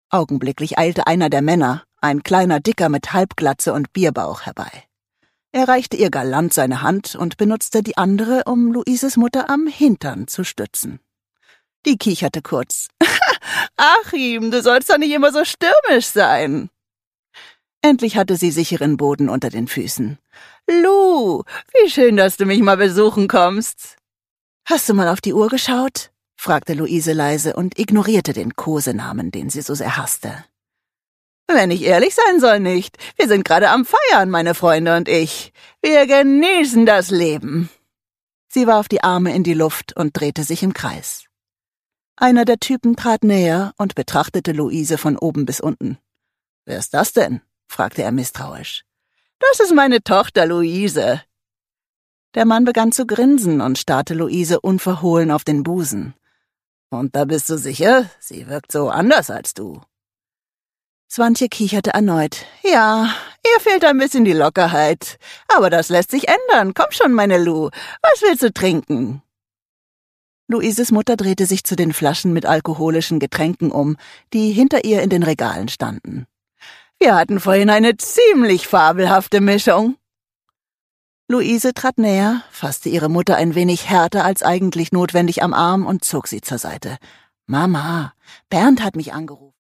Augenblicklich eilte einer der Männer, ein kleiner Dicker mit Halbglatze und Bierbauch, herbei. Er reichte ihr galant seine Hand und benutzte die andere, um Luises Mutter am Hintern zu stützen. Die kicherte kurz. »Achim, du sollst doch nicht immer so stürmisch sein!« Endlich hatte sie sicheren Boden unter den Füßen. »Lu, wie schön, dass du mich mal besuchen kommst!« »Hast du mal auf die Uhr geschaut?« fragte Luise leise und ignorierte den Kosenamen, den sie so sehr hasste. »Wenn ich ehrlich sein soll, nicht. Wir sind gerade am Feiern, meine Freunde und ich. Wir genießen das Leben.« Sie warf die Arme in die Luft und drehte sich im Kreis. Einer der Typen trat näher und betrachtete Luise von oben bis unten. »Wer ist das denn?« fragte er misstrauisch. »Das ist meine Tochter Luise.« Der Mann begann zu grinsen und starrte Luise unverhohlen auf den Busen. »Und da bist du sicher? Sie wirkt so anders als du.« Swantje kicherte erneut. »Ja, ihr fehlt ein bisschen die Lockerheit. Aber das lässt sich ändern. Komm schon, meine Lu. Was willst du trinken?« Luises Mutter drehte sich zu den Flaschen mit alkoholischen Getränken um, die hinter ihr in den Regalen standen. »Wir hatten vorhin eine ziemlich fabelhafte Mischung.« Luise trat näher, fasste ihre Mutter ein wenig härter als eigentlich notwendig am Arm und zog sie zur Seite. »Mama, Bernd hat mich angerufen.«